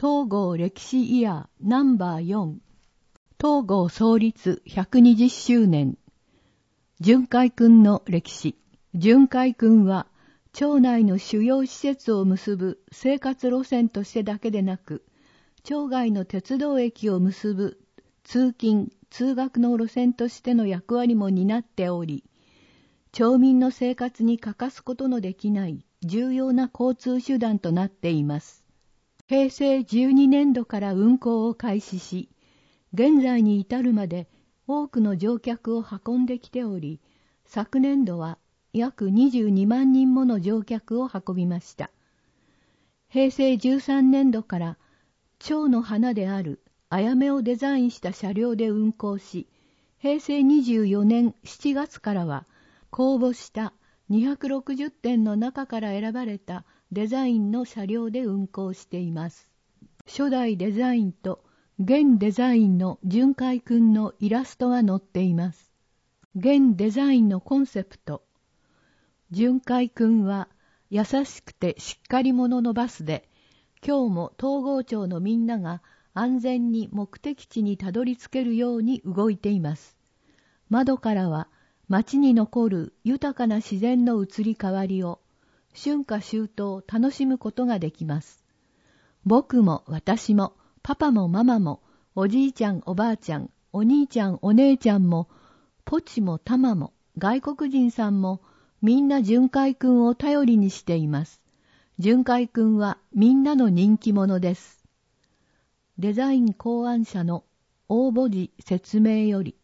東郷歴史イヤーナンバー4、東郷創立120周年。巡海軍の歴史。巡海軍は、町内の主要施設を結ぶ生活路線としてだけでなく、町外の鉄道駅を結ぶ通勤・通学の路線としての役割も担っており、町民の生活に欠かすことのできない重要な交通手段となっています。平成12年度から運行を開始し、現在に至るまで多くの乗客を運んできており、昨年度は約22万人もの乗客を運びました。平成13年度から町の花であるあやめをデザインした車両で運行し、平成24年7月からは公募した260点の中から選ばれたデザインの車両で運行しています。初代デザインと現デザインの巡海軍のイラストが載っています。現デザインのコンセプト。巡海軍は優しくてしっかり者のバスで、今日も東郷町のみんなが安全に目的地にたどり着けるように動いています。窓からは街に残る豊かな自然の移り変わりを春夏秋冬楽しむことができます。僕も私もパパもママもおじいちゃんおばあちゃんお兄ちゃんお姉ちゃんもポチもタマも外国人さんもみんな巡海軍を頼りにしています。巡海軍はみんなの人気者です。デザイン考案者の応募時説明より。